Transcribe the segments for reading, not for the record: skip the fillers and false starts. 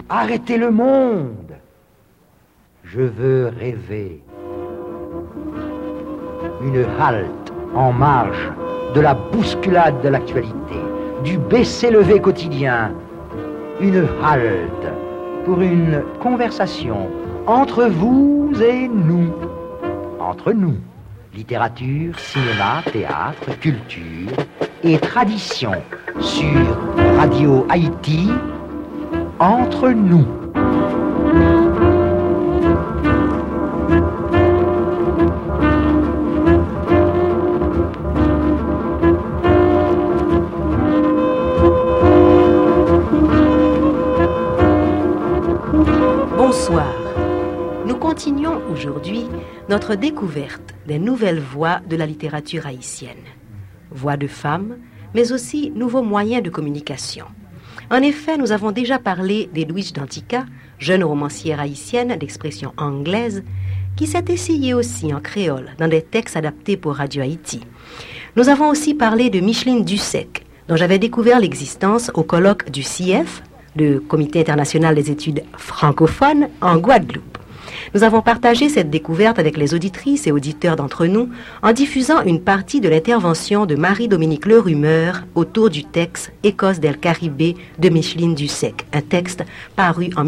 arrêter le monde. Je veux rêver. Une halte en marge de la bousculade de l'actualité, du baisser-lever quotidien. Une halte pour une conversation entre vous et nous. Entre nous. Littérature, cinéma, théâtre, culture et tradition sur Radio Haïti, entre nous. Bonsoir. Nous continuons aujourd'hui notre découverte des nouvelles voies de la littérature haïtienne. Voix de femmes, mais aussi nouveaux moyens de communication. En effet, nous avons déjà parlé d'Edwidge Dantika, jeune romancière haïtienne d'expression anglaise, qui s'est essayée aussi en créole dans des textes adaptés pour Radio Haïti. Nous avons aussi parlé de Micheline Dussek, dont j'avais découvert l'existence au colloque du CIF, le Comité international des études francophones, en Guadeloupe. Nous avons partagé cette découverte avec les auditrices et auditeurs d'entre nous en diffusant une partie de l'intervention de Marie-Dominique Lerumeur autour du texte « Écosse del Caribé » de Micheline Dussek, un texte paru en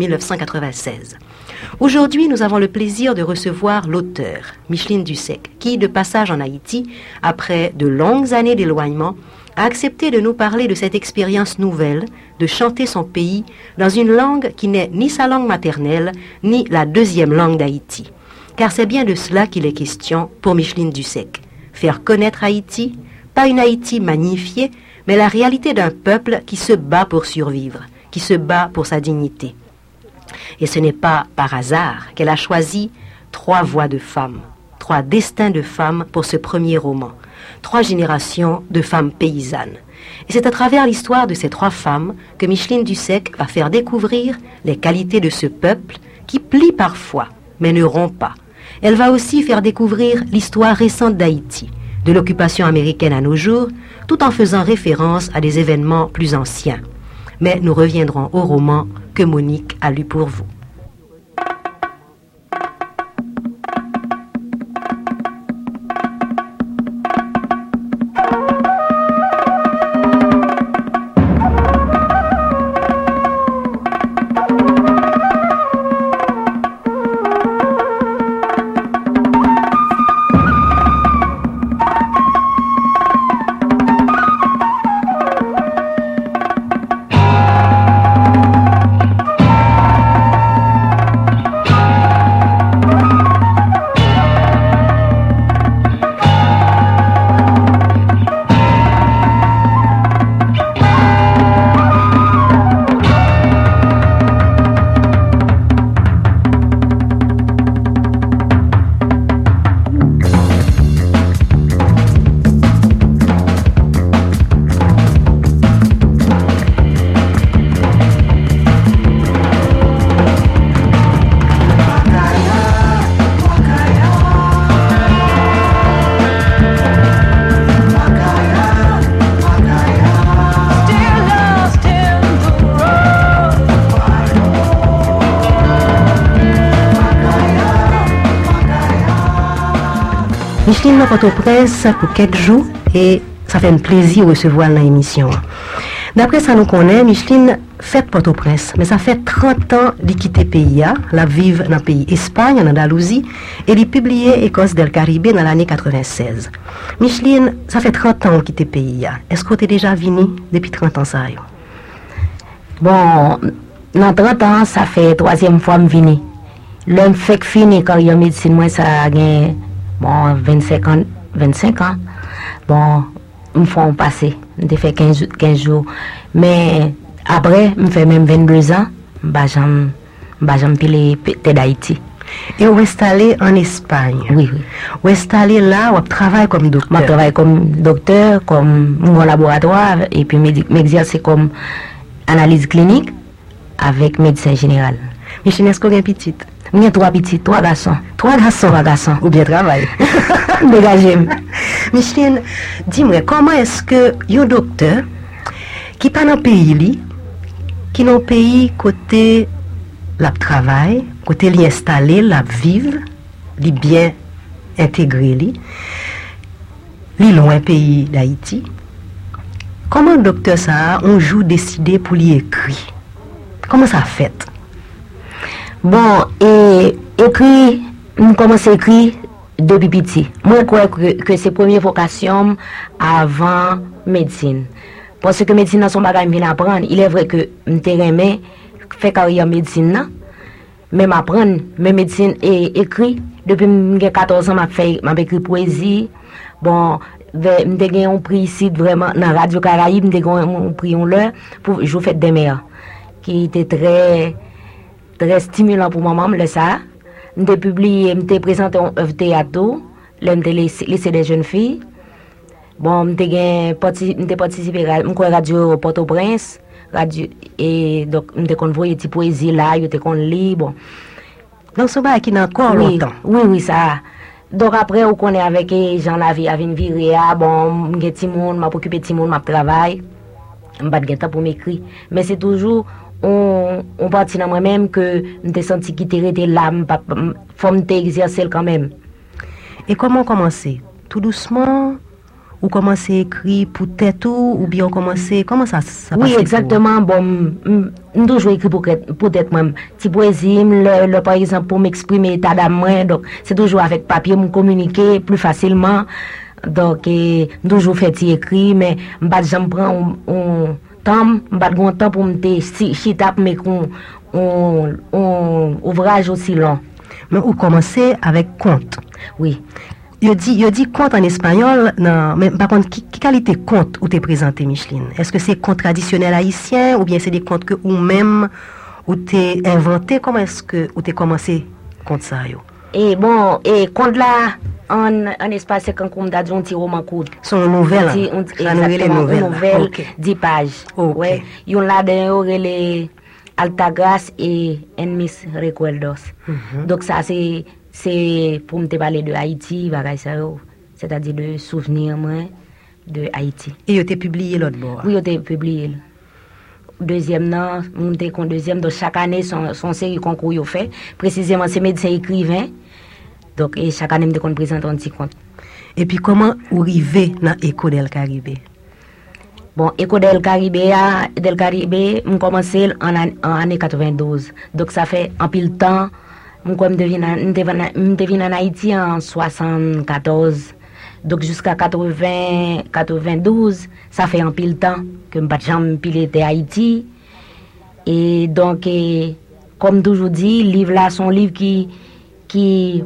1996. Aujourd'hui, nous avons le plaisir de recevoir l'auteur, Micheline Dussek, qui, de passage en Haïti, après de longues années d'éloignement, a accepté de nous parler de cette expérience nouvelle de chanter son pays dans une langue qui n'est ni sa langue maternelle, ni la deuxième langue d'Haïti. Car c'est bien de cela qu'il est question pour Micheline Dussek. Faire connaître Haïti, pas une Haïti magnifiée, mais la réalité d'un peuple qui se bat pour survivre, qui se bat pour sa dignité. Et ce n'est pas par hasard qu'elle a choisi 3 voix de femmes, 3 destins de femmes pour ce premier roman. 3 générations de femmes paysannes. Et c'est à travers l'histoire de ces 3 femmes que Micheline Dussek va faire découvrir les qualités de ce peuple qui plie parfois, mais ne rompt pas. Elle va aussi faire découvrir l'histoire récente d'Haïti, de l'occupation américaine à nos jours, tout en faisant référence à des événements plus anciens. Mais nous reviendrons au roman que Monique a lu pour vous. Micheline dans Port-au-Prince pour quelques jours et ça fait un plaisir de recevoir dans l'émission. D'après ça nous connaît, Micheline fait Port-au-Prince, mais ça fait 30 ans qu'elle quitte le pays, la vive dans le pays Espagne, en Andalousie, et elle publié Écosse del Caribé dans l'année 96. Micheline, ça fait 30 ans qu'elle quitte le pays. Est-ce que tu es déjà venue depuis 30 ans ça? Bon, dans 30 ans, ça fait 3e fois que je viens. L'homme fait que fini quand il y a médecine, moi ça a gagné. Bon, 25 ans. Bon, me font passer. Je fait 15 jours. Mais après, je fais même 22 ans. Je pile d'Haïti. Et vous installé en Espagne? Oui. Vous installé là, vous travaillez comme docteur? Je travaille comme docteur, comme mon laboratoire, et puis m'exercer comme analyse clinique avec médecin général. Micheline, est-ce que vous avez une petite? J'ai 3 petits, 3 garçons. 3 garçons. Ou bien travail. Dégagez. Micheline, dis-moi, comment est-ce que un docteur qui pas dans le pays, qui dans le pays côté la travail, côté li installé, la vive, li bien intégré li loin pays d'Haïti. Comment docteur ça un jour décidé pour lui écrire? Comment ça fait? Bon, et écrit, on commence à écrire depuis petit. Moi, je crois que c'est première vocation avant médecine. Parce que médecine, dans son bagage, je apprendre. Il est vrai que je aimé faire carrière médecine, mais m'apprendre, mais médecine et écrit. Depuis 14 ans, je écrit poésie. Bon, je gagné un prix ici, vraiment, dans Radio Caraïbe, je gagné un prix pour jouer Fête des Mères, qui était très stimulant pour moi, ça. J'ai publié, j'ai présenté un œuvre théâtre, j'ai laissé des jeunes filles. Bon, j'ai participé à la radio Port-au-Prince, radio, et donc j'ai convoyé des poésies là, j'ai connu bon. Donc, ce n'est pas encore longtemps. Oui, ça. Donc, après, on connaît avec les gens, la vie, avec une vie, bon, j'ai petit monde, m'a occupé de petit monde, m'a travaillé, je pas de temps pour m'écrire. Mais c'est toujours, on partit dans moi-même que je senti qu'il était là, faut m'exercer quand même. Et comment commencer? Tout doucement? Ou commencer à écrire pour tête ou bien commencer comment ça oui exactement bon toujours écrit pour tête moi petit poésie le par exemple pour m'exprimer état d'âme donc c'est toujours avec papier me communiquer plus facilement donc toujours fait écrit mais m'pas jamais prend un temps pour me chita mais on ouvrage aussi long mais ou commencer avec conte oui. Il dit conte en espagnol, non, mais par contre, quelle qualité conte ou t'es présenté, Micheline? Est-ce que c'est conte traditionnel haïtien ou bien c'est des contes que ou même ou t'es inventé? Comment est-ce que ou t'es commencé conte ça yo? Et bon, et conte là en espace c'est quand on a dit un petit roman court. Son nouvelle. Exactement, une nouvelle 10 pages. Okay. Ouais, yon là dedans les Altagrace et Enmis Recuerdos. Donc ça c'est pour me parler de Haïti, c'est-à-dire de souvenirs de Haïti. Et vous avez publié l'autre bord? Oui, vous avez publié. Deuxième, non, deuxième, donc chaque année, son série concours vous fait. Précisément, c'est médecin écrivain. Donc, et chaque année, je présente un petit compte. Et puis, comment vous arrivez dans l'Éco del Caribe? Bon, Éco del Caribe, je commencé en année 92. Donc, ça fait un peu de temps. Je devine en Haïti en 74. Donc jusqu'à 92, ça fait un peu de temps que je n'ai jamais piloté Haïti. Et donc, comme toujours dit, le livre là, son livre qui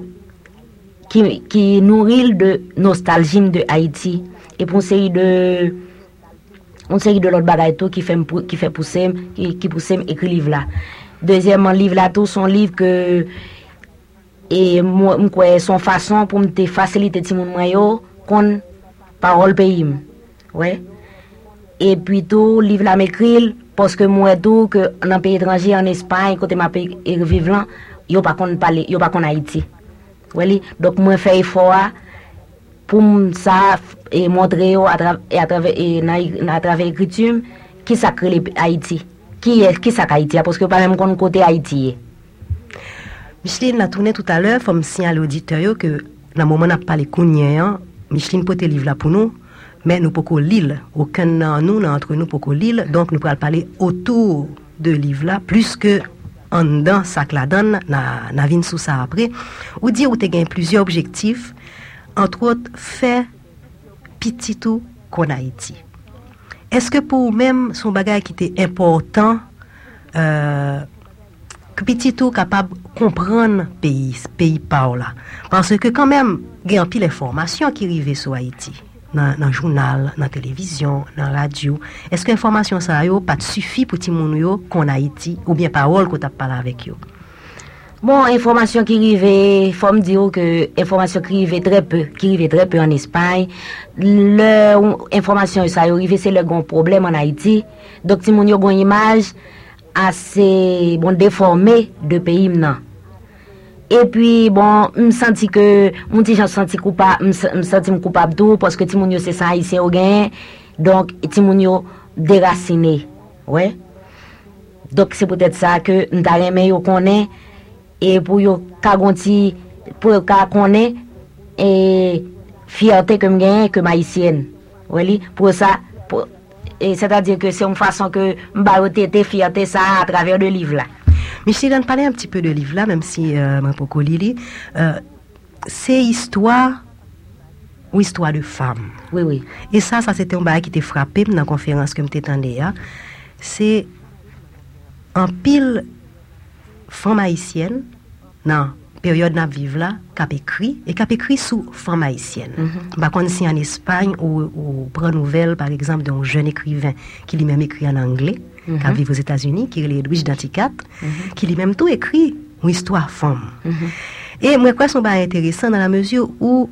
nourrit de nostalgie de Haïti. Et pour une série de l'autre bagaille qui fait pousser écrire livre là. Deuxièmement, livre là tout son livre que et moi son façon pour me faciliter ti moun yo kon parole pays. Ouais. Et puis tout livre là m'écrit parce que moi tout que dans pays étranger en Espagne côté ma pays vivre là, yo pas kon parler, yo pas kon Haïti. Ouais, donc moi fait effort pour ça et montrer à travers écriture qui ça crée Haïti. Qui ça Haïti parce que pas même qu'on côté Haïti. Micheline l'a tourné tout à l'heure, faut me signaler à l'auditeur que dans le moment où on a parlé Kounien, Micheline peut te livre là pour nous, mais nous pouvons lire. Aucun d'entre nous pouvons lire, donc nous pouvons parler autour de livre là, plus que en dedans, ça que la donne, na vin sous ça après. Ou dire où tu as plusieurs objectifs, entre autres, faire petit tout qu'on Haïti. Est-ce que pour même son bagage qui était important, que petit tout capable de comprendre pays par là? Parce que quand même, il y a un pile d'informations qui arrivent sur Haïti. Dans le journal, dans la télévision, dans la radio. Est-ce que l'information ça yo pas suffit pour tout le monde qu'on Haïti ou bien parole qu'on t'a parlé avec yo? Bon, information qui arrive, faut me dire que information qui arrive très peu en Espagne. L'information ça arrive c'est le grand problème en Haïti. Donc si mon yo une image assez bon déformée de pays maintenant. Et puis bon, me senti que mon petit senti coupable, me senti coupable tout parce que Timonio c'est ça haïtien au gain. Donc Timonio déraciné. Ouais. Donc c'est peut-être ça que nous avons connaît et pour yo kagonti pour connaît et fierté que gagne que haïtienne. Oui, pour ça et c'est-à-dire que c'est une façon que m'baoté fierté ça à travers le livre là. Micheline, on parlait un petit peu de livre là, même si Mpoko Lili, c'est histoire ou histoire de femme. Oui, oui. Et ça c'était un bagage qui t'a frappé dans la conférence que m'étais tendé. C'est en pile femme haïtienne, dans période n'a vivre là, qui a écrit sous femme haïtienne. Par contre, si en Espagne, ou prend nouvelle, par exemple, d'un jeune écrivain qui lui-même écrit en anglais, qui vit aux États-Unis, qui est Edwidge Danticat, qui lui-même tout écrit une histoire femme. Et moi, quoi, c'est intéressant dans la mesure où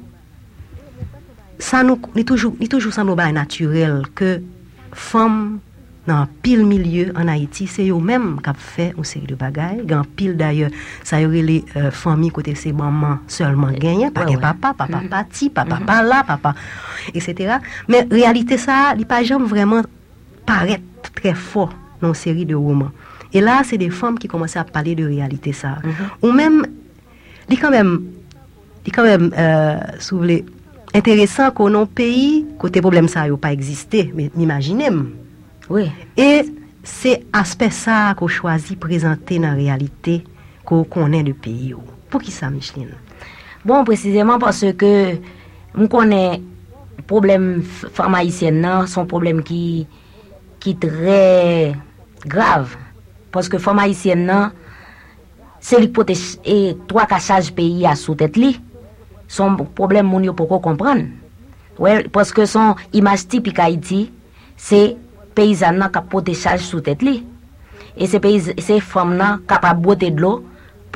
ça nous est toujours ça nous naturel que femme dans pile milieu en Haïti, c'est eux même qui ont fait une série de bagailles. Dans pile d'ailleurs, ça y aurait les familles côté ses mamans seulement gagné, pas papa, papa parti, papa pas là, papa, etc. Mais réalité ça, il pas jamais vraiment paraître très fort dans une série de romans. Et là, c'est des femmes qui commencent à parler de réalité ça. Ou même, il quand même, si vous voulez, intéressant qu'on a un pays côté problème ça n'a pas existé, mais imaginez. Oui. Et c'est aspect ça qu'on choisit présenter dans la réalité qu'on connaît le pays. Pour qui ça, Micheline? Bon, précisément parce que on connaît problème femme haïtienne, son problème qui très grave. Parce que femme haïtienne, c'est lui protège et trois cachages pays à sous tête li. Son problème mon yo pour comprendre. Ouais, parce que son image typique Haïti, c'est paysannes qui portent charge sous tête li. Et ces femmes là capable botter de l'eau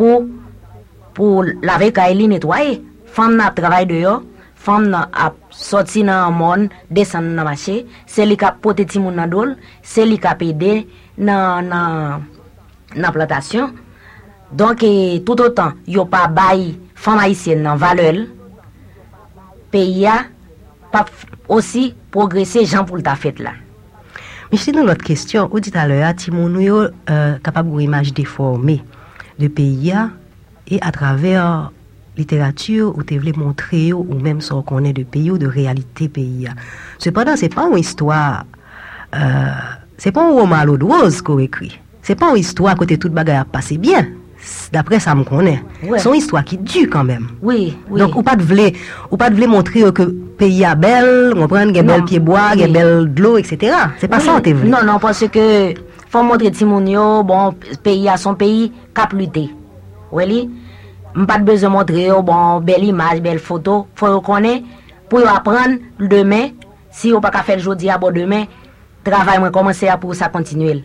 pour laver caille nettoyer. Femme n'a travail dehors, femme n'a sorti dans monde, descendre dans marché, c'est li qui porter ti moun nan dol, c'est li qui aider dans plantation. Donc tout autant yo pas bail femme haïtienne dans valeur, pays a pas aussi progresser gens pour ta fête là. Mais c'est dans notre question, on dit à l'heure, Timon yo capable d'une image déformée de pays et à travers littérature où tu voulais montrer ou même ce qu'on est de pays ou de réalité pays. Cependant, c'est pas une histoire c'est pas un roman à l'eau de rose qu'on écrit. C'est pas une histoire côté toute bagarre a passé bien. D'après ça me connaît. Ouais. C'est une histoire qui dure quand même. Oui, oui. Donc ou pas de vouloir montrer que pays a belle, on prend des belles pieds bois, des belles de l'eau, etc. C'est pas ça on te voulait. Non, parce que faut montrer Timonio, bon pays a son pays cap lutter. Oui, pas de besoin de montrer bon belle image, belle photo, faut reconnaître pour apprendre demain si on pas faire aujourd'hui à bon demain, travail moi commencer à pour ça continuer.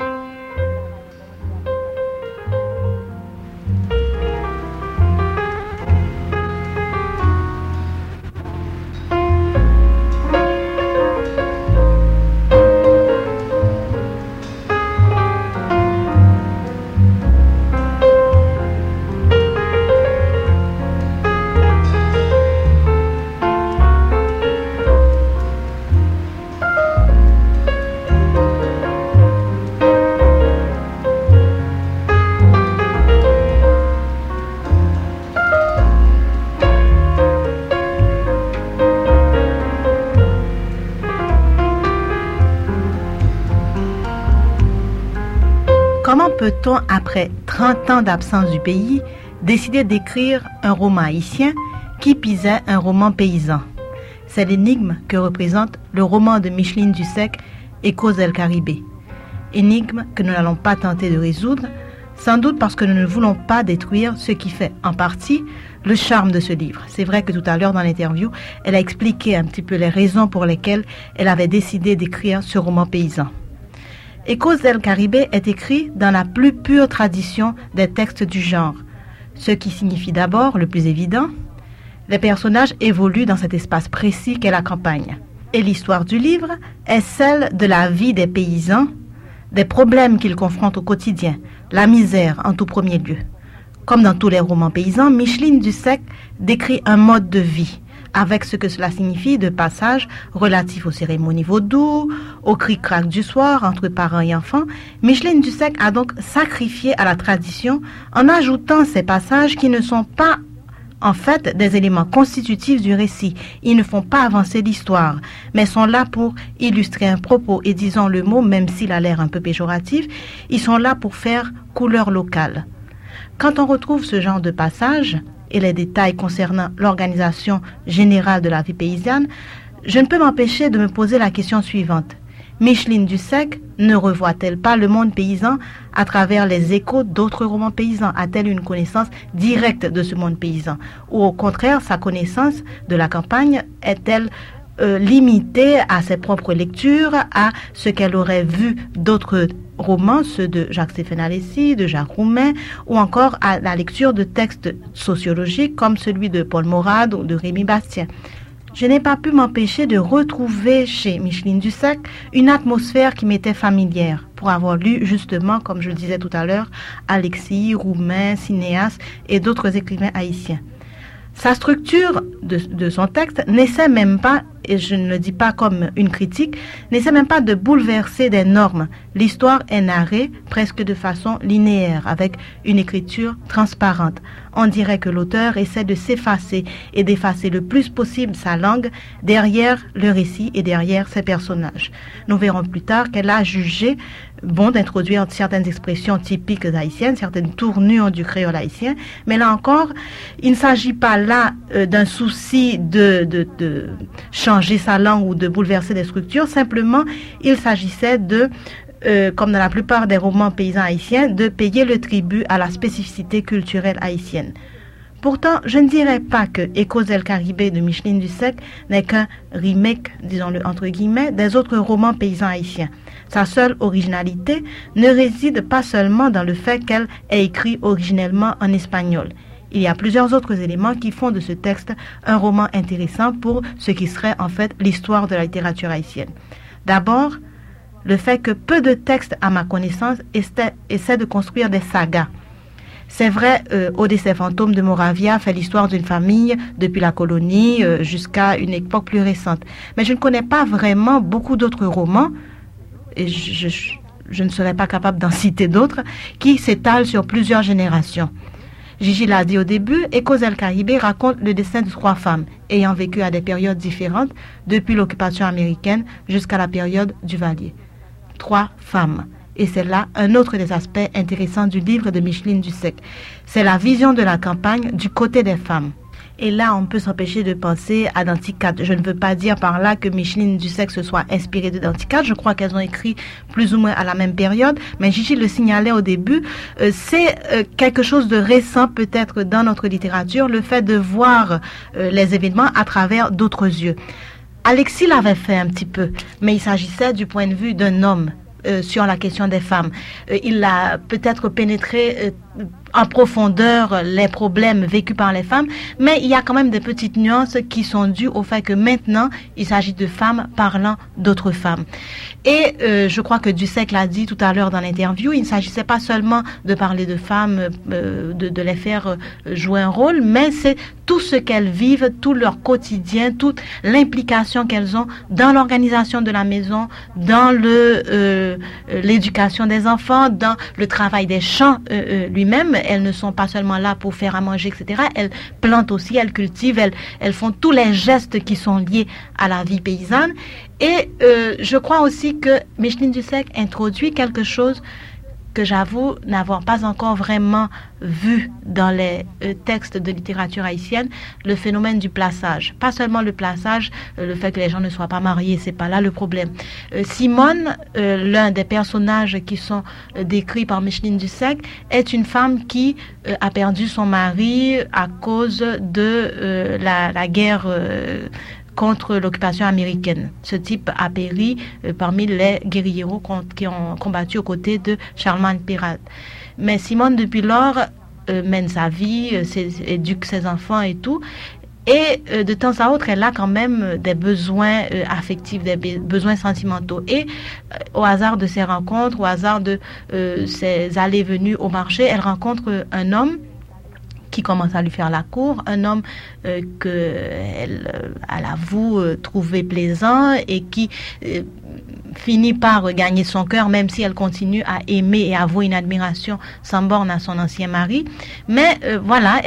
Comment peut-on, après 30 ans d'absence du pays, décider d'écrire un roman haïtien qui pisait un roman paysan? C'est l'énigme que représente le roman de Micheline Dussek, Échos del Caribe. Énigme que nous n'allons pas tenter de résoudre, sans doute parce que nous ne voulons pas détruire ce qui fait, en partie, le charme de ce livre. C'est vrai que tout à l'heure dans l'interview, elle a expliqué un petit peu les raisons pour lesquelles elle avait décidé d'écrire ce roman paysan. Échos del Caribe est écrit dans la plus pure tradition des textes du genre, ce qui signifie d'abord, le plus évident, les personnages évoluent dans cet espace précis qu'est la campagne. Et l'histoire du livre est celle de la vie des paysans, des problèmes qu'ils confrontent au quotidien, la misère en tout premier lieu. Comme dans tous les romans paysans, Micheline Dussek décrit un mode de vie, avec ce que cela signifie de passages relatifs aux cérémonies vaudou, au cric-crac du soir entre parents et enfants, Micheline Dussek a donc sacrifié à la tradition en ajoutant ces passages qui ne sont pas en fait des éléments constitutifs du récit. Ils ne font pas avancer l'histoire, mais sont là pour illustrer un propos et, disons le mot, même s'il a l'air un peu péjoratif, ils sont là pour faire couleur locale. Quand on retrouve ce genre de passages et les détails concernant l'organisation générale de la vie paysanne, je ne peux m'empêcher de me poser la question suivante. Micheline Dussek ne revoit-elle pas le monde paysan à travers les échos d'autres romans paysans? A-t-elle une connaissance directe de ce monde paysan? Ou au contraire, sa connaissance de la campagne est-elle limitée à ses propres lectures, à ce qu'elle aurait vu d'autres romans, ceux de Jacques-Stéphane Alessi, de Jacques Roumain, ou encore à la lecture de textes sociologiques comme celui de Paul Morad ou de Rémy Bastien? Je n'ai pas pu m'empêcher de retrouver chez Micheline Dussek une atmosphère qui m'était familière, pour avoir lu justement, comme je le disais tout à l'heure, Alexis, Roumain, Cinéas et d'autres écrivains haïtiens. Sa structure de son texte n'essaie même pas, et je ne le dis pas comme une critique, n'essaie même pas de bouleverser des normes. L'histoire est narrée presque de façon linéaire, avec une écriture transparente. On dirait que l'auteur essaie de s'effacer et d'effacer le plus possible sa langue derrière le récit et derrière ses personnages. Nous verrons plus tard qu'elle a jugé bon d'introduire certaines expressions typiques haïtiennes, certaines tournures du créole haïtien, mais là encore, il ne s'agit pas là d'un souci de changer sa langue ou de bouleverser des structures, simplement il s'agissait de comme dans la plupart des romans paysans haïtiens, de payer le tribut à la spécificité culturelle haïtienne. Pourtant, je ne dirais pas que Échos del Caribe de Micheline Dussek n'est qu'un remake, disons-le entre guillemets, des autres romans paysans haïtiens. Sa seule originalité ne réside pas seulement dans le fait qu'elle est écrite originellement en espagnol. Il y a plusieurs autres éléments qui font de ce texte un roman intéressant pour ce qui serait en fait l'histoire de la littérature haïtienne. D'abord, le fait que peu de textes, à ma connaissance, essaient de construire des sagas. C'est vrai, Odyssée fantôme de Moravia fait l'histoire d'une famille depuis la colonie jusqu'à une époque plus récente. Mais je ne connais pas vraiment beaucoup d'autres romans, et je ne serais pas capable d'en citer d'autres, qui s'étalent sur plusieurs générations. Gigi l'a dit au début, Échos del Caribe raconte le destin de 3 femmes ayant vécu à des périodes différentes depuis l'occupation américaine jusqu'à la période du Valier. 3 femmes. Et c'est là un autre des aspects intéressants du livre de Micheline Dussek. C'est la vision de la campagne du côté des femmes. Et là, on peut s'empêcher de penser à Danticat. Je ne veux pas dire par là que Micheline Dussek se soit inspirée de Danticat. Je crois qu'elles ont écrit plus ou moins à la même période. Mais Gigi le signalait au début, c'est quelque chose de récent peut-être dans notre littérature, le fait de voir les événements à travers d'autres yeux. Alexis l'avait fait un petit peu, mais il s'agissait du point de vue d'un homme sur la question des femmes. Il a peut-être pénétré en profondeur les problèmes vécus par les femmes, mais il y a quand même des petites nuances qui sont dues au fait que maintenant, il s'agit de femmes parlant d'autres femmes. Et je crois que Dussek l'a dit tout à l'heure dans l'interview, il ne s'agissait pas seulement de parler de femmes, de les faire jouer un rôle, mais c'est tout ce qu'elles vivent, tout leur quotidien, toute l'implication qu'elles ont dans l'organisation de la maison, dans l'éducation des enfants, dans le travail des champs lui-même. Elles ne sont pas seulement là pour faire à manger, etc. Elles plantent aussi, elles cultivent, elles font tous les gestes qui sont liés à la vie paysanne. Et je crois aussi que Micheline Dussek introduit quelque chose que j'avoue n'avoir pas encore vraiment vu dans les textes de littérature haïtienne, le phénomène du plaçage. Pas seulement le plaçage, le fait que les gens ne soient pas mariés, c'est pas là le problème. Simone, l'un des personnages qui sont décrits par Micheline Dussek, est une femme qui a perdu son mari à cause de la guerre contre l'occupation américaine. Ce type a péri parmi les guérilleros qui ont combattu aux côtés de Charlemagne Pirate. Mais Simone, depuis lors, mène sa vie, éduque ses enfants et tout. Et de temps à autre, elle a quand même des besoins affectifs, des besoins sentimentaux. Et au hasard de ses rencontres, au hasard de ses allées-venues au marché, elle rencontre un homme qui commence à lui faire la cour, un homme qu'elle avoue trouver plaisant et qui finit par gagner son cœur, même si elle continue à aimer et à avouer une admiration sans borne à son ancien mari. Mais voilà,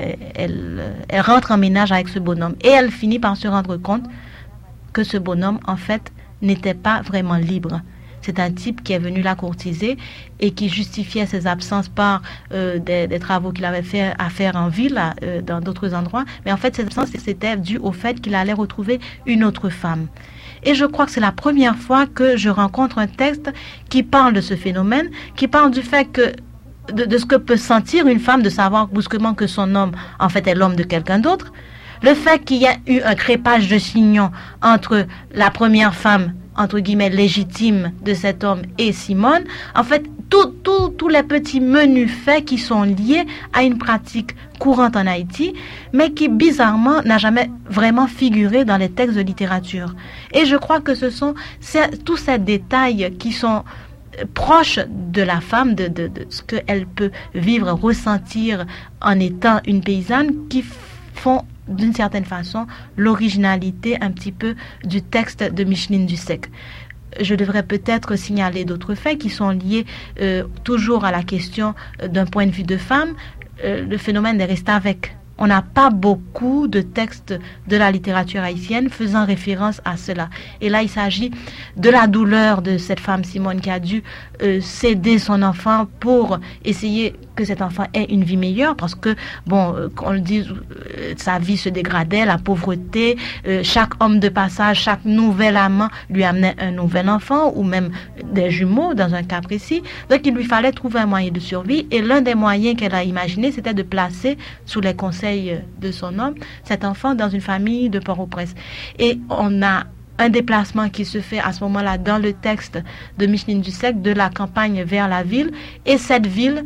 elle rentre en ménage avec ce bonhomme et elle finit par se rendre compte que ce bonhomme, en fait, n'était pas vraiment libre. C'est un type qui est venu la courtiser et qui justifiait ses absences par des travaux qu'il avait fait à faire en ville, dans d'autres endroits. Mais en fait, ces absences, c'était dû au fait qu'il allait retrouver une autre femme. Et je crois que c'est la première fois que je rencontre un texte qui parle de ce phénomène, qui parle du fait que de ce que peut sentir une femme, de savoir brusquement que son homme, en fait, est l'homme de quelqu'un d'autre. Le fait qu'il y a eu un crépage de chignon entre la première femme, entre guillemets, légitime de cet homme et Simone, en fait, tous les petits menus faits qui sont liés à une pratique courante en Haïti, mais qui, bizarrement, n'a jamais vraiment figuré dans les textes de littérature. Et je crois que ce sont tous ces détails qui sont proches de la femme, de ce qu'elle peut vivre, ressentir en étant une paysanne, qui font d'une certaine façon l'originalité un petit peu du texte de Micheline Dussek. Je devrais peut-être signaler d'autres faits qui sont liés toujours à la question d'un point de vue de femme, le phénomène des reste-avec. On n'a pas beaucoup de textes de la littérature haïtienne faisant référence à cela. Et là, il s'agit de la douleur de cette femme Simone qui a dû céder son enfant pour essayer que cet enfant ait une vie meilleure, parce que, qu'on le dise, sa vie se dégradait, la pauvreté, chaque homme de passage, chaque nouvel amant lui amenait un nouvel enfant, ou même des jumeaux dans un cas précis. Donc, il lui fallait trouver un moyen de survie, et l'un des moyens qu'elle a imaginé, c'était de placer sous les conseils de son homme cet enfant dans une famille de Port-au-Prince. Et on a un déplacement qui se fait à ce moment-là dans le texte de Micheline Dussek, de la campagne vers la ville, et cette ville,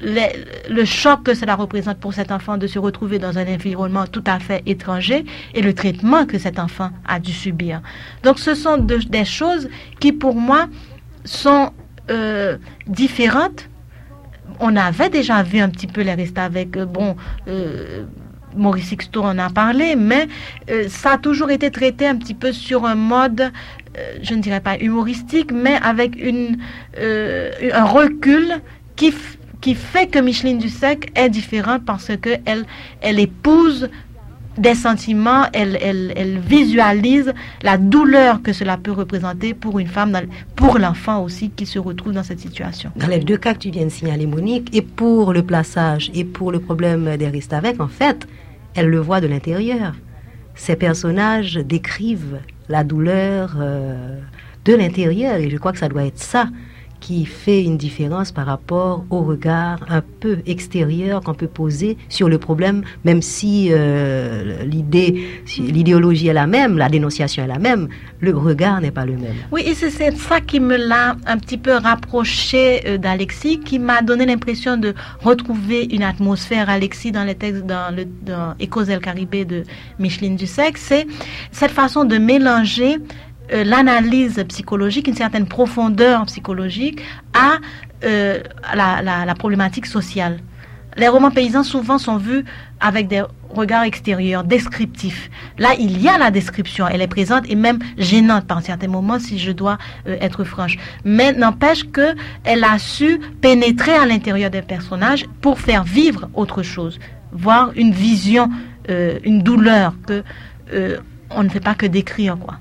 le choc que cela représente pour cet enfant de se retrouver dans un environnement tout à fait étranger, et le traitement que cet enfant a dû subir. Donc ce sont des choses qui pour moi sont différentes. On avait déjà vu un petit peu les restes avec Maurice Sixto en a parlé, mais ça a toujours été traité un petit peu sur un mode, je ne dirais pas humoristique, mais avec un recul qui fait que Micheline Dussek est différente, parce que elle épouse des sentiments, elle visualise la douleur que cela peut représenter pour une femme, pour l'enfant aussi qui se retrouve dans cette situation. Dans les deux cas que tu viens de signaler, Monique, et pour le plaçage et pour le problème des restes avec, en fait, elle le voit de l'intérieur. Ces personnages décrivent la douleur de l'intérieur, et je crois que ça doit être ça qui fait une différence par rapport au regard un peu extérieur qu'on peut poser sur le problème, même si l'idéologie est la même, la dénonciation est la même, le regard n'est pas le même. Oui, et c'est ça qui me l'a un petit peu rapproché d'Alexis, qui m'a donné l'impression de retrouver une atmosphère, Alexis, dans les textes, dans Échos del Caribe de Micheline Dussek. C'est cette façon de mélanger l'analyse psychologique, une certaine profondeur psychologique à la problématique sociale. Les romans paysans souvent sont vus avec des regards extérieurs, descriptifs. Là, il y a la description, elle est présente et même gênante par certains moments, si je dois être franche. Mais n'empêche qu'elle a su pénétrer à l'intérieur des personnages pour faire vivre autre chose, voir une vision, une douleur que on ne fait pas que décrire, quoi.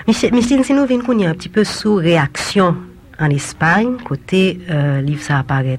Micheline, si nous venons un petit peu sous réaction en Espagne, côté livre ça apparaît,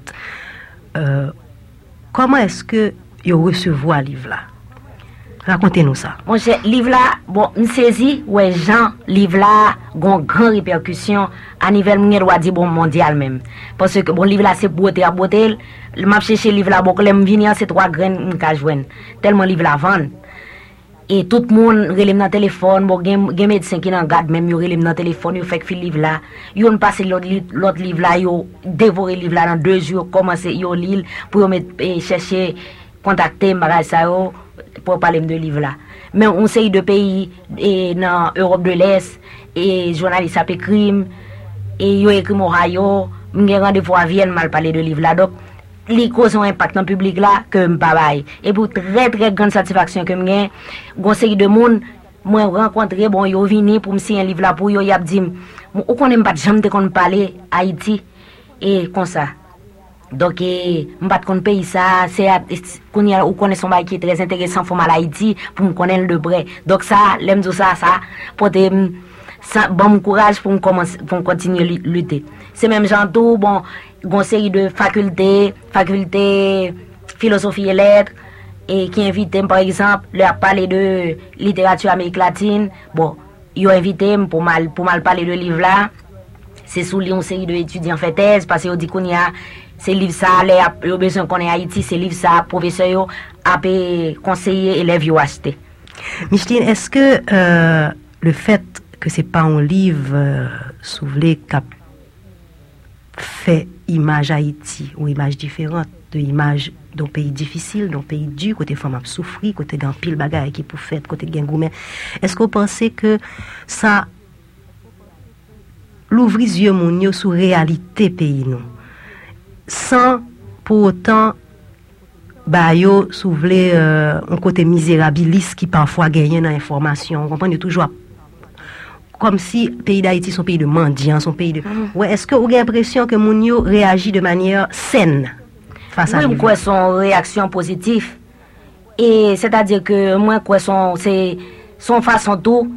comment est-ce que vous recevez ce livre-là? Racontez-nous ça. Mon cher, livre là, bon, me saisi, ouais, Jean, livre là, gon grand répercussion à niveau bon mondial même. Parce que bon livre là c'est beauté à beauté, m'a chercher livre là bon que l'aime venir c'est 3 graines m'ka joindre. Tellement livre là vendre. Et tout le monde relève dans téléphone, bon gen médecin qui nan garde même yo relève dans téléphone, yo fait livre là. Yo passe l'autre livre là, yo dévorer livre là dans 2 jours, commencer yo lire pour chercher contacter bagage ça yo pour parler de livre là. Mais on sait de pays et dans Europe de l'Est et journalistes a écrit et yo écrit Ohio, m'gè rendez-vous à Vienne mal parler de livre là. Donc les causes ont impact dans le public là que m'pa bay. Et pour très grande satisfaction que m'gè, gon série de monde moi rencontrer bon yo vini pour me signer un livre là pour yo y a dit ou connaît pas jamais qu'on parler Haïti et comme ça. Donc m'pas qu'on pays ça c'est qu'on y a ou connaît son bail qui est très intéressant pour mal Haïti pour me connaître de près. Donc ça l'aime tout ça pour ça bon courage pour commencer pour continuer lutter. C'est même genre tout bon une série de facultés philosophie et lettres et qui invitent par exemple leur parler de littérature Amérique latine. Bon, ils ont invité pour mal parler de livre là. C'est sous une série de étudiants fait thèse parce que dit qu'on y a ces livres ça les besoin qu'on est Haïti, ces livres ça professeur yo a conseiller élèves yo acheter. Micheline, est-ce que le fait que c'est pas un livre souvlé cap fait image Haïti ou image différente de image d'un pays difficile, d'un pays dur, côté femme a souffri, côté d'un pile bagaille qui pour faire, côté gengoumen, est-ce que vous pensez que ça l'ouvre les yeux moun yo sur réalité pays nous sans pour autant bah yo souvler un côté misérabiliste qui parfois gagne dans l'information, on comprend toujours comme si le pays d'Haïti son pays de mendiants, son pays de ouais, est-ce que vous avez l'impression que moun yo réagit de manière saine face à lui? Moi son réaction positive et c'est-à-dire que moi quoi c'est son façon tout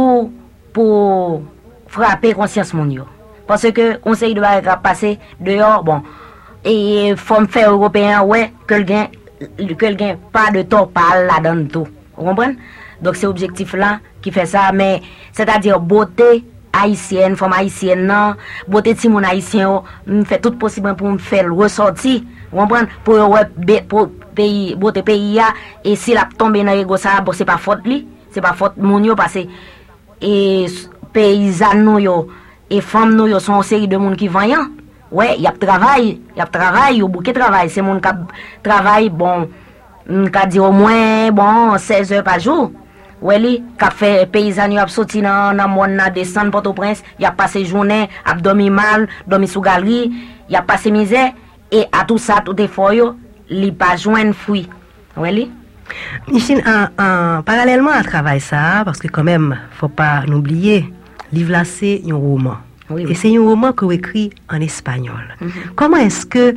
pour frapper conscience moun yo parce que conseil de va passer dehors bon et faut me faire européen ouais que le gain pas de tort par là dans tout vous comprenez donc c'est objectif là qui fait ça mais c'est-à-dire beauté haïtienne femme haïtienne non beauté ti mon haïtien me fait tout possible pour me faire ressortir vous comprenez pour pays beauté pays et si la tomber dans ego ça bon c'est pas faute li c'est pas faute mon yo parce et paysan nous yo et femmes nous yo sont une série de monde qui voyant ouais y a travail yo beaucoup de travail c'est monde qui travail bon qu'a dit au moins bon 16 heures par jour ouais li qu'a fait paysan yo a sorti dans monde na descendre Port-au-Prince y a passé journée a dormi mal dormi sous galerie y a passé misère et à tout ça tout effort yo li pas joindre fruit ouais li Micheline, parallèlement à travail ça parce que quand même faut pas l'oublier livre là c'est un roman. Oui. Et c'est un roman que vous écrit en espagnol. Comment est-ce que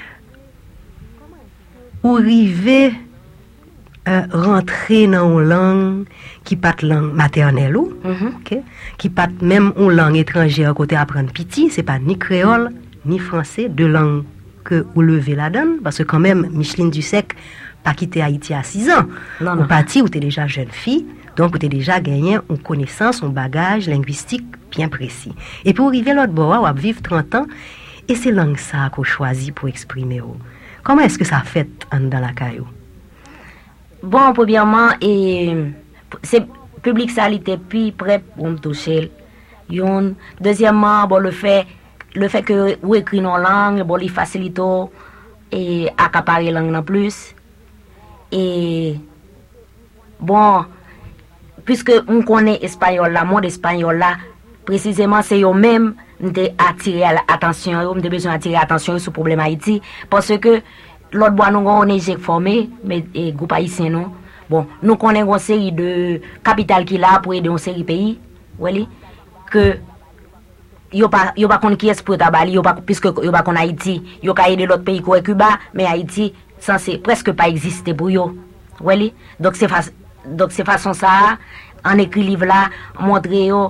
vous arrivez rentrer dans une langue qui pas langue maternelle ou okay, qui pas même une langue étrangère côté apprendre petit, c'est pas ni créole ni français, deux langues que vous levez la donne parce que quand même Micheline Dussek pas quitté Haïti à 6 ans. Non. Parti où tu es déjà jeune fille, donc tu as déjà gagné une connaissance, un bagage linguistique bien précis. Et pour arriver à l'autre bord, on va vivre 30 ans, et c'est langue ça qu'on choisit pour exprimer. Comment est-ce que ça fait dans la caillou? Bon, premièrement, c'est public ça était plus prêt pour me toucher. Deuxièmement, bon, le fait que vous écrivez en langue, bon, il facilite et accaparer langue en plus. Et bon, puisque on connaît espagnol là, monde espagnol là, précisément c'est eux même m'te attirer l'attention, on a besoin d'attirer l'attention sur le problème Haïti parce que l'autre bois nous on est formé mais groupe haïtien non. Bon, nous connaissons une série de capitales qui là pour aider une série de pays, ouais, que yo pas connait qui est pour tabali, yo pas puisque yo pas connait Haïti, yo ka aider l'autre pays comme Cuba, mais Haïti censé presque pas exister pour yo. Ouais, donc c'est façon ça en écrit livre là montrer yo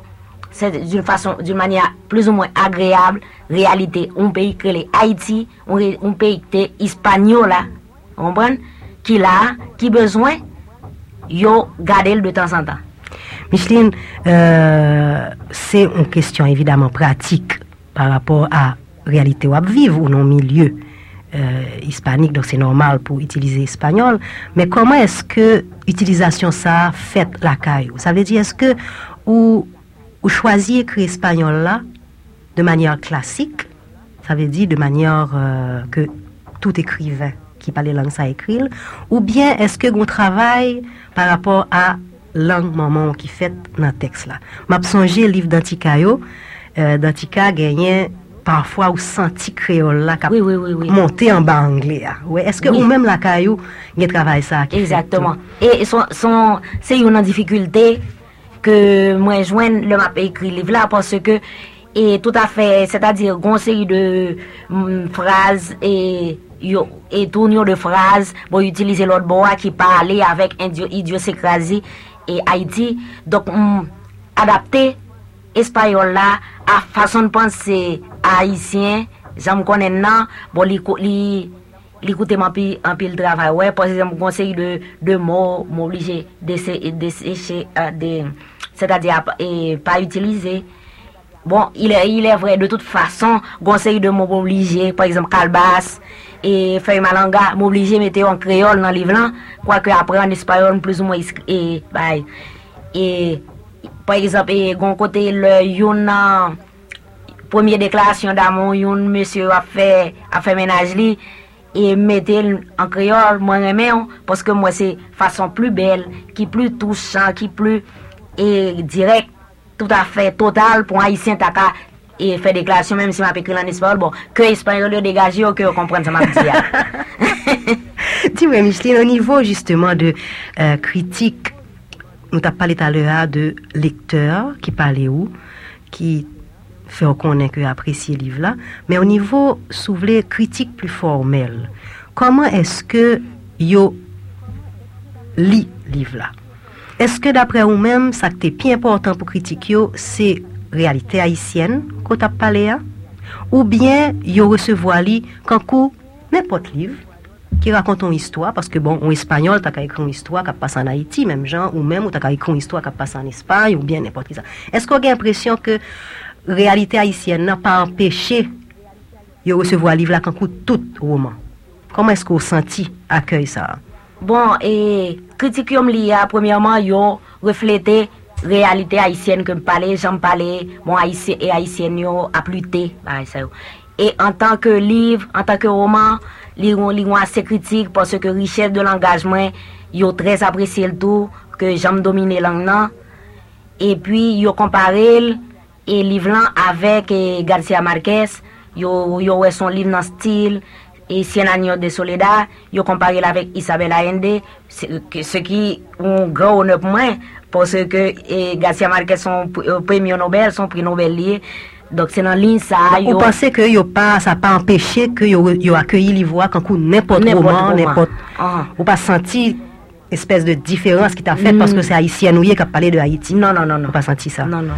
c'est d'une manière plus ou moins agréable, réalité, un pays que les Haïti, un pays qui est espagnol là, comprendre, qui besoin, yo garder de temps en temps. Micheline, c'est une question évidemment pratique par rapport à la réalité où vivre ou non milieu hispanique, donc c'est normal pour utiliser espagnol. Mais comment est-ce que l'utilisation ça fait la caillou? Ça veut dire, est-ce que ou choisir écrire espagnol là de manière classique, ça veut dire de manière que tout écrivain qui parle langue ça écrit, ou bien est-ce que vous travaillez par rapport à langue maman qui fait dans le texte là? M'a songé livre d'Anticayo, d'Antica gagnait parfois ou senti créole là oui. monter en bas anglais. Ouais, est-ce que ou même la caillou il travaille ça? Exactement. Et c'est une difficulté que moi joindre le m'a écrit livre là parce que et tout à fait, c'est-à-dire une série de phrases et tournure de phrases pour utiliser l'autre bois qui parlait avec idiosynkrasie et Haïti, donc adapter espagnol là à façon de penser haïtien, j'aime connais non, bon l'écouter un pile travail, ouais, par exemple une série de mots m'obligé d'essayer c'est-à-dire pas utiliser. Bon, il est vrai de toute façon, conseil de mots obligé, par exemple calebasse et feuille malanga, m'obligé mettre en créole dans livre là, quoique après en espagnol plus ou moins et par exemple gon côté le yon première déclaration d'amour yon monsieur a fait ménage li et mettez en créole moi j'aime parce que moi c'est façon plus belle, qui plus touchant, qui plus et direct, tout à fait total pour haïtien taka et faire déclaration même si m'a écrit en espagnol bon que espagnol dégager que comprendre ça m'a dit. Dis-moi Micheline, au niveau justement de critique, nous t'as parlé tout à l'heure de lecteurs qui parlaient où qui fait reconnaître que apprécier le livre là, mais au niveau souvler critique plus formelle, comment est-ce que yo lit livre là? Est-ce que d'après vous-même, ça qui est plus important pour critiquer, c'est réalité haïtienne qu'on t'a parlé, ou bien yo recevoir li quand n'importe livre qui raconte une histoire, parce que bon, en espagnol, t'as qu'à écrire une histoire qui passe en Haïti, même genre, ou même, ou t'as qu'à écrire une histoire qui passe en Espagne, ou bien n'importe qui ça. Est-ce qu'on a l'impression que réalité haïtienne n'a pas empêché de recevoir un livre là quand tout roman? Comment est-ce que vous senti accueil ça? Bon, et critique yom liya, premièrement, yo refléter réalité haïtienne que me parler, j'en parler, bon haïtien et haïtienne yo a pluté, et en tant que livre, en tant que roman, liron assez critique parce que richesse de l'engagement, yo très apprécié le tout que j'aime dominer langue nan, et puis yo comparé et livre avec Garcia Marquez, yo son livre dans style et Cien años de soledad, yo comparé avec Isabel Allende, ce qui un grand honneur pour moi parce que Garcia Marquez son premier Nobel, son prix Nobel lié. Donc c'est dans ligne ça. Vous pensez que ça pas empêché que yo accueilli livre quand n'importe roman, n'importe ou pas senti espèce de différence qui t'a fait parce que c'est haïtien ou qui a parlé de Haïti. Non. Pas senti ça. Non.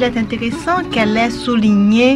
il est intéressant qu'elle ait souligné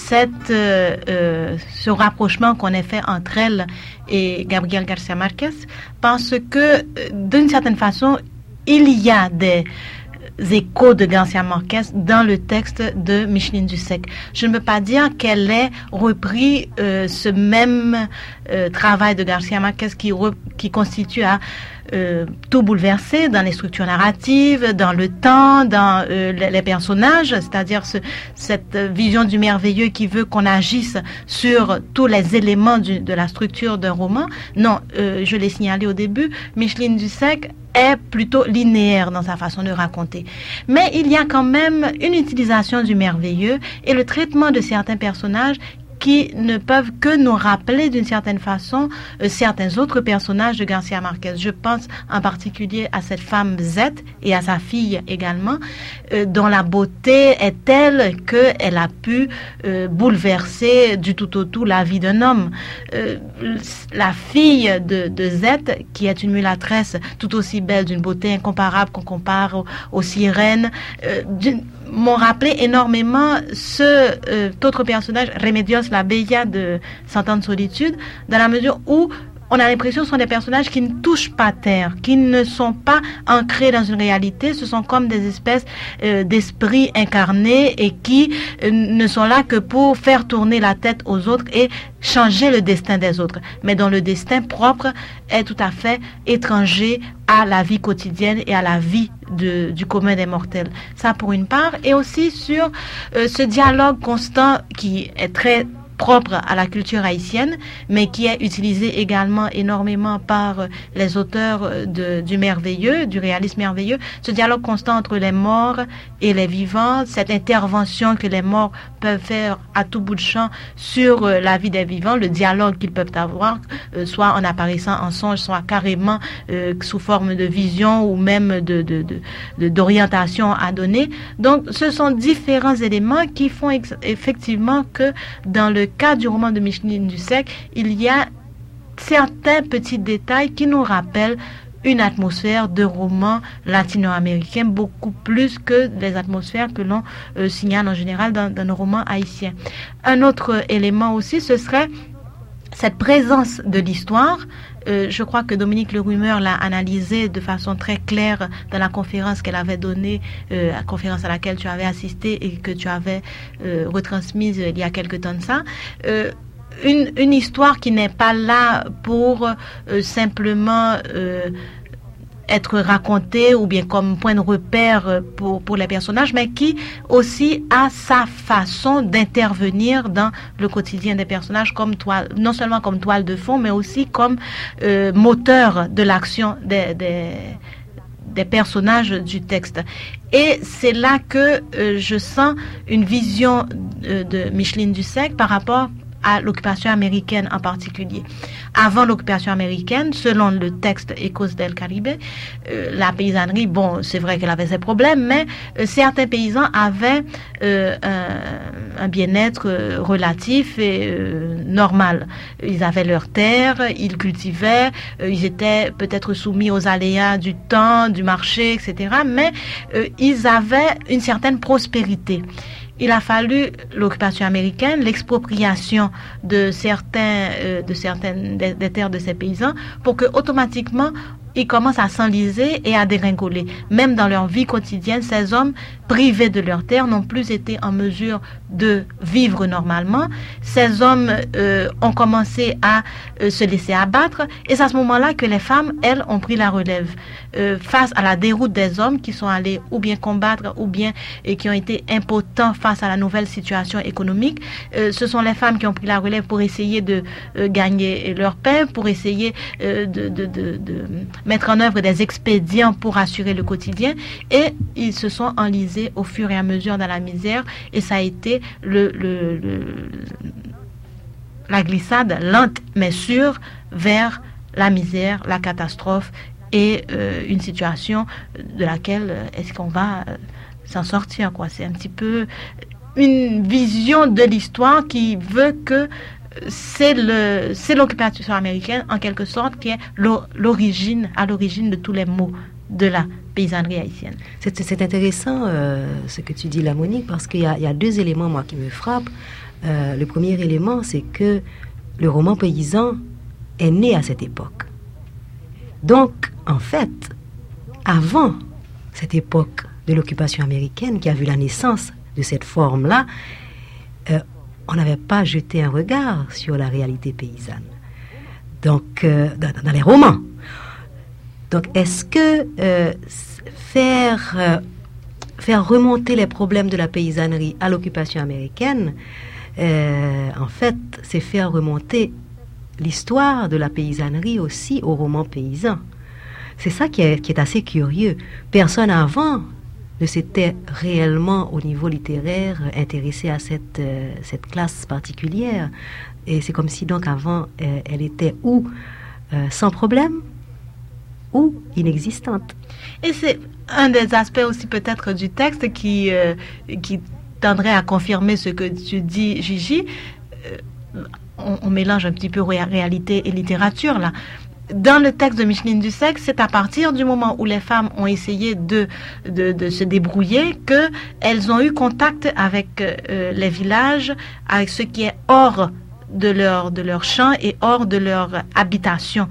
ce rapprochement qu'on a fait entre elle et Gabriel Garcia Marquez, parce que d'une certaine façon, il y a des échos de Garcia Marquez dans le texte de Micheline Dussek. Je ne peux pas dire qu'elle ait repris ce même travail de Garcia Marquez qui constitue à tout bouleverser dans les structures narratives, dans le temps, dans les personnages, c'est-à-dire cette vision du merveilleux qui veut qu'on agisse sur tous les éléments de la structure d'un roman. Non, je l'ai signalé au début, Micheline Dussek est plutôt linéaire dans sa façon de raconter. Mais il y a quand même une utilisation du merveilleux et le traitement de certains personnages qui ne peuvent que nous rappeler d'une certaine façon certains autres personnages de Garcia Marquez. Je pense en particulier à cette femme Z et à sa fille également, dont la beauté est telle qu'elle a pu bouleverser du tout au tout la vie d'un homme. La fille de Z, qui est une mulâtresse tout aussi belle, d'une beauté incomparable qu'on compare aux sirènes, m'ont rappelé énormément cet autre personnage, Remedios la Bella de 100 ans de solitude, dans la mesure où on a l'impression que ce sont des personnages qui ne touchent pas terre, qui ne sont pas ancrés dans une réalité, ce sont comme des espèces d'esprits incarnés et qui ne sont là que pour faire tourner la tête aux autres et changer le destin des autres, mais dont le destin propre est tout à fait étranger à la vie quotidienne et à la vie du commun des mortels. Ça pour une part, et aussi sur ce dialogue constant qui est très propre à la culture haïtienne, mais qui est utilisé également énormément par les auteurs du merveilleux, du réalisme merveilleux, ce dialogue constant entre les morts et les vivants, cette intervention que les morts peuvent faire à tout bout de champ sur la vie des vivants, le dialogue qu'ils peuvent avoir, soit en apparaissant en songe, soit carrément sous forme de vision ou même d'orientation à donner. Donc, ce sont différents éléments qui font effectivement que dans le cas du roman de Micheline Dussek, il y a certains petits détails qui nous rappellent une atmosphère de roman latino-américain beaucoup plus que les atmosphères que l'on signale en général dans nos romans haïtiens. Un autre élément aussi, ce serait cette présence de l'histoire. Je crois que Dominique Lerumeur l'a analysé de façon très claire dans la conférence qu'elle avait donnée, la conférence à laquelle tu avais assisté et que tu avais retransmise il y a quelque temps de ça. Une histoire qui n'est pas là pour simplement être racontée ou bien comme point de repère pour les personnages, mais qui aussi a sa façon d'intervenir dans le quotidien des personnages, comme toile, non seulement comme toile de fond, mais aussi comme moteur de l'action des personnages du texte. Et c'est là que je sens une vision de Micheline Dussek par rapport à l'occupation américaine en particulier. Avant l'occupation américaine, selon le texte Ecos del Caribe, la paysannerie, bon, c'est vrai qu'elle avait ses problèmes, mais certains paysans avaient un bien-être relatif et normal. Ils avaient leurs terres, ils cultivaient, ils étaient peut-être soumis aux aléas du temps, du marché, etc., mais ils avaient une certaine prospérité. Il a fallu l'occupation américaine, l'expropriation de certaines des terres de ces paysans pour que automatiquement ils commencent à s'enliser et à dégringoler. Même dans leur vie quotidienne, ces hommes privés de leurs terres n'ont plus été en mesure de vivre normalement. Ces hommes ont commencé à se laisser abattre et c'est à ce moment-là que les femmes, elles, ont pris la relève. Face à la déroute des hommes qui sont allés ou bien combattre ou bien qui ont été impotents face à la nouvelle situation économique, ce sont les femmes qui ont pris la relève pour essayer de gagner leur pain, pour essayer de mettre en œuvre des expédients pour assurer le quotidien, et ils se sont enlisés au fur et à mesure dans la misère, et ça a été la glissade lente mais sûre vers la misère, la catastrophe et une situation de laquelle est-ce qu'on va s'en sortir, quoi. C'est un petit peu une vision de l'histoire qui veut que c'est l'occupation américaine, en quelque sorte, qui est à l'origine de tous les maux de la paysannerie haïtienne. C'est intéressant ce que tu dis là, Monique, parce qu'il y a deux éléments, moi, qui me frappent. Le premier élément, c'est que le roman paysan est né à cette époque. Donc, en fait, avant cette époque de l'occupation américaine qui a vu la naissance de cette forme-là, on n'avait pas jeté un regard sur la réalité paysanne. Donc, dans les romans. Donc, est-ce que faire remonter les problèmes de la paysannerie à l'occupation américaine, en fait, c'est faire remonter l'histoire de la paysannerie aussi aux romans paysans. C'est ça qui est assez curieux. Personne avant ne s'était réellement, au niveau littéraire, intéressé à cette classe particulière. Et c'est comme si, donc, avant, elle était ou sans problème, ou inexistante. Et c'est un des aspects aussi peut-être du texte qui tendrait à confirmer ce que tu dis, Gigi. On mélange un petit peu réalité et littérature, là. Dans le texte de Micheline Dussek, c'est à partir du moment où les femmes ont essayé de se débrouiller qu'elles ont eu contact avec les villages, avec ce qui est hors de leur champ et hors de leur habitation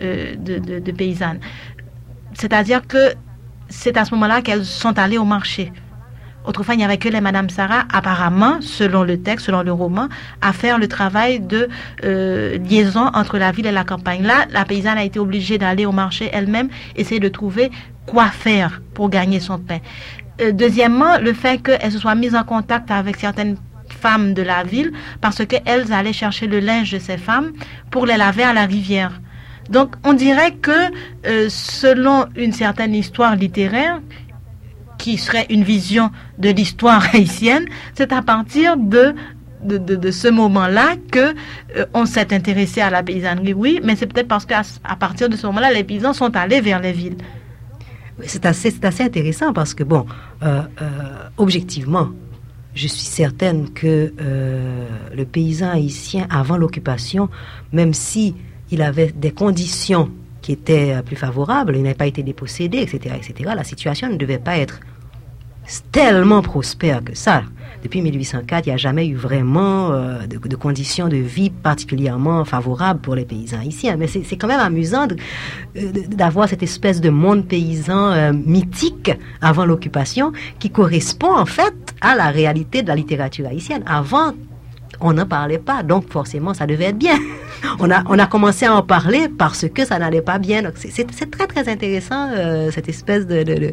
de paysannes. C'est-à-dire que c'est à ce moment-là qu'elles sont allées au marché. Autrefois, il n'y avait que les Madame Sarah, apparemment, selon le texte, selon le roman, à faire le travail de liaison entre la ville et la campagne. Là, la paysanne a été obligée d'aller au marché elle-même, essayer de trouver quoi faire pour gagner son pain. Deuxièmement, le fait qu'elle se soit mise en contact avec certaines femmes de la ville, parce qu'elles allaient chercher le linge de ces femmes pour les laver à la rivière. Donc, on dirait que, selon une certaine histoire littéraire, qui serait une vision de l'histoire haïtienne, c'est à partir de ce moment-là que on s'est intéressé à la paysannerie, oui, mais c'est peut-être parce qu'à partir de ce moment-là, les paysans sont allés vers les villes. C'est assez intéressant parce que, bon, objectivement, je suis certaine que le paysan haïtien, avant l'occupation, même si il avait des conditions qui étaient plus favorables, il n'avait pas été dépossédé, etc., la situation ne devait pas être tellement prospère que ça. Depuis 1804, il n'y a jamais eu vraiment de conditions de vie particulièrement favorables pour les paysans haïtiens. Mais c'est quand même amusant d'avoir cette espèce de monde paysan mythique avant l'occupation qui correspond en fait à la réalité de la littérature haïtienne. Avant, on n'en parlait pas, donc forcément ça devait être bien. On a commencé à en parler parce que ça n'allait pas bien. Donc c'est très très intéressant cette espèce de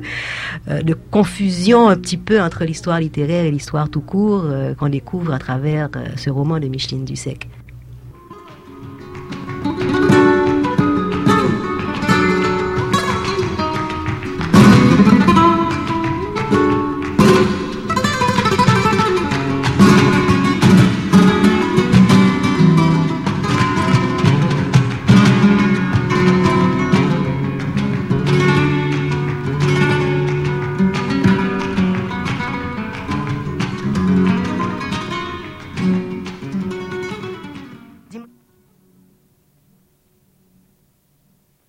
confusion un petit peu entre l'histoire littéraire et l'histoire tout court qu'on découvre à travers ce roman de Micheline Dussek.